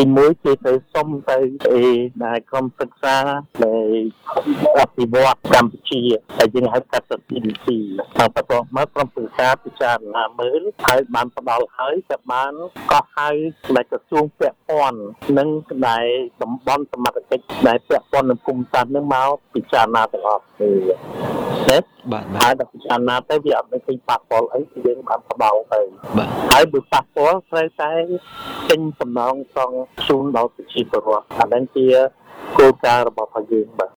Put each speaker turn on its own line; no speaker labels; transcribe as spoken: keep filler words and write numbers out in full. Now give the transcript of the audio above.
ទីមួយគេទៅសុំទៅអេដែលក្រុមសិក្សានៃអភិវឌ្ឍកម្ពុជាដែលយើងហៅថា ซี ดี ซี តាមបន្ទាប់មកក្រុមប្រឹក្សាពិចារណាមើលហើយបានផ្ដល់ហើយតែបានកោះហៅនៃក្រសួងពាក់ព័ន្ធនិងដែលតំបន់សមត្ថកិច្ចដែលពាក់ព័ន្ធនឹងភូមិសាស្ត្រនឹងមកពិចារណាទាំងអស់គ្នាណា
បាទ
ហើយដល់ពិចារណាទៅវាអត់មានប៉ះពាល់អីយើងបានផ្ដល់ទៅ
បាទ
ហើយបើប៉ះពាល់ត្រូវតែចេញសំណងសងជូនដល់ប្រជាពលរដ្ឋអានេះជាគោលការណ៍របស់យើងបាទ